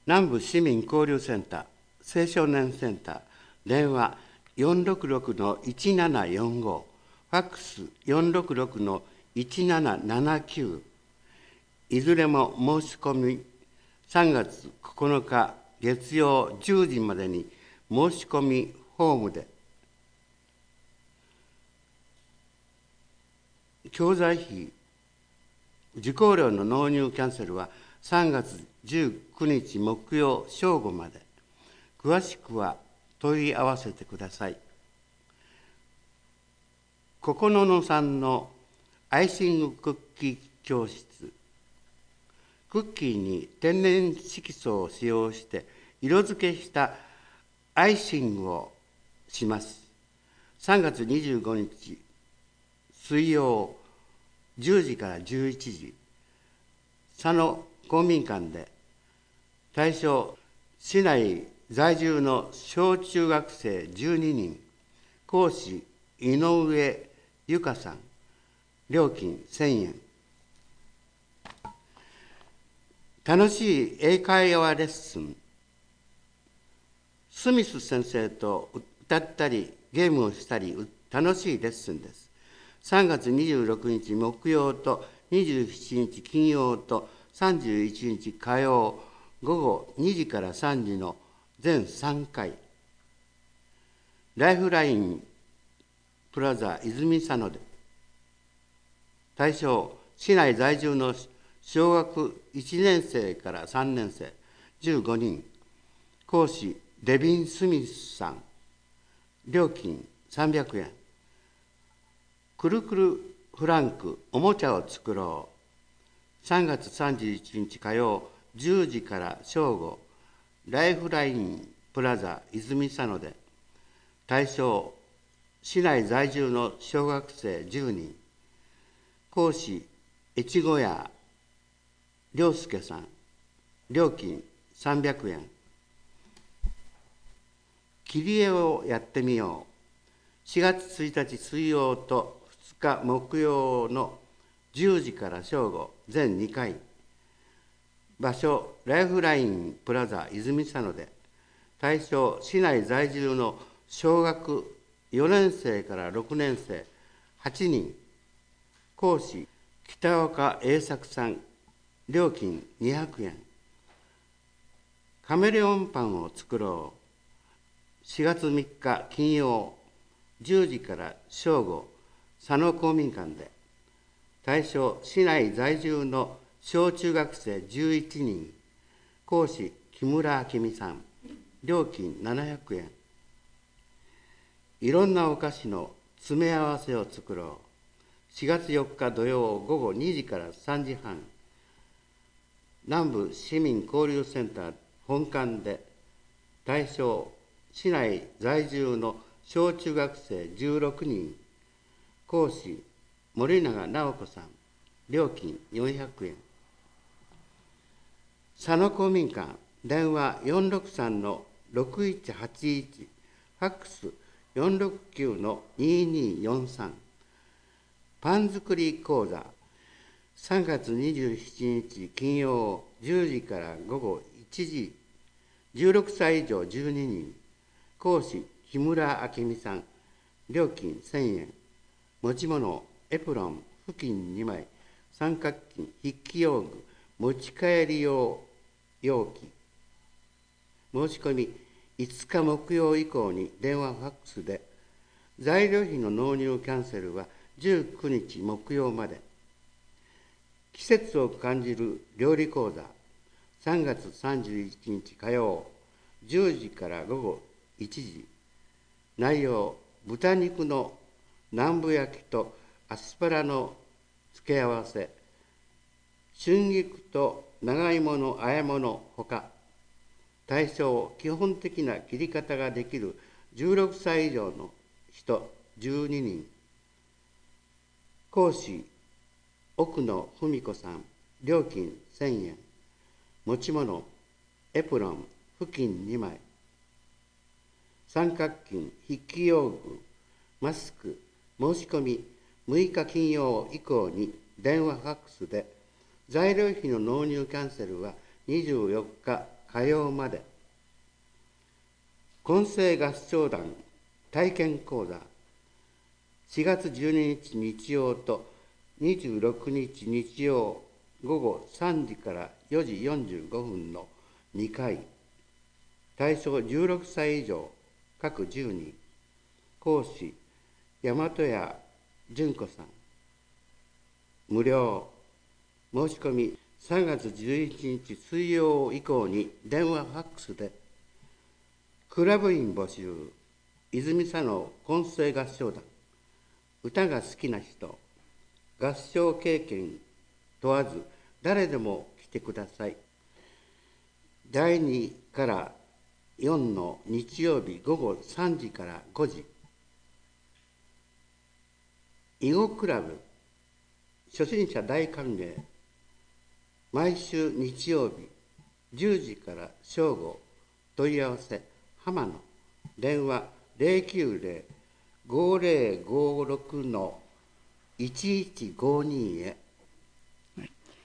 南部市民交流センター、青少年センター、電話466-1745、ファックス466-1779、いずれも申し込み3月9日月曜10時までに申し込みフォームで。教材費受講料の納入キャンセルは3月19日木曜正午まで。詳しくは問い合わせてください。ここののさんのアイシングクッキー教室。クッキーに天然色素を使用して色付けしたアイシングをします。3月25日水曜10時から11時、佐野公民館で、対象市内在住の小中学生12人、講師井上由香さん、料金1000円。楽しい英会話レッスン。スミス先生と歌ったりゲームをしたり楽しいレッスンです。3月26日木曜と27日金曜と31日火曜午後2時から3時の全3回。ライフラインプラザ泉佐野で。対象市内在住の小学1年生から3年生15人、講師デビン・スミスさん、料金300円。くるくるフランクおもちゃを作ろう。3月31日火曜10時から正午、ライフラインプラザ泉佐野で。対象市内在住の小学生10人、講師越後屋良介さん、料金300円。切り絵をやってみよう。4月1日水曜と2日木曜の10時から正午全2回。場所ライフラインプラザ泉佐野で。対象市内在住の小学4年生から6年生8人、講師北岡栄作さん、料金200円。カメレオンパンを作ろう。4月3日金曜10時から正午、佐野公民館で。対象市内在住の小中学生11人、講師木村明美さん、料金700円。いろんなお菓子の詰め合わせを作ろう。4月4日土曜午後2時から3時半、南部市民交流センター本館で。対象市内在住の小中学生16人、講師森永直子さん、料金400円。佐野公民館、電話463-6181、ファックス469-2243。パン作り講座。3月27日金曜10時から午後1時、16歳以上12人、講師木村明美さん、料金1000円。持ち物エプロン、布巾2枚、三角巾、筆記用具、持ち帰り用容器。申し込み5日木曜以降に電話ファックスで。材料費の納入キャンセルは19日木曜まで。季節を感じる料理講座。3月31日火曜10時から午後1時。内容豚肉の南部焼きとアスパラの付け合わせ、春菊と長芋の和え物ほか。対象基本的な切り方ができる16歳以上の人12人、講師奥野文子さん、料金1000円。持ち物エプロン、布巾2枚、三角巾、筆記用具、マスク。申し込み6日金曜以降に電話ファックスで。材料費の納入キャンセルは24日火曜まで。混声合唱団体験講座、4月12日日曜と26日日曜午後3時から4時45分の2回、対象16歳以上各10人、講師大和屋純子さん、無料。申し込み3月11日水曜以降に電話ファックスで。クラブ員募集、泉佐野混声合唱団、歌が好きな人、合唱経験問わず誰でも来てください。第2から4の日曜日午後3時から5時。囲碁クラブ初心者大歓迎、毎週日曜日10時から正午。問い合わせ浜野、電話090-5056-1152へ。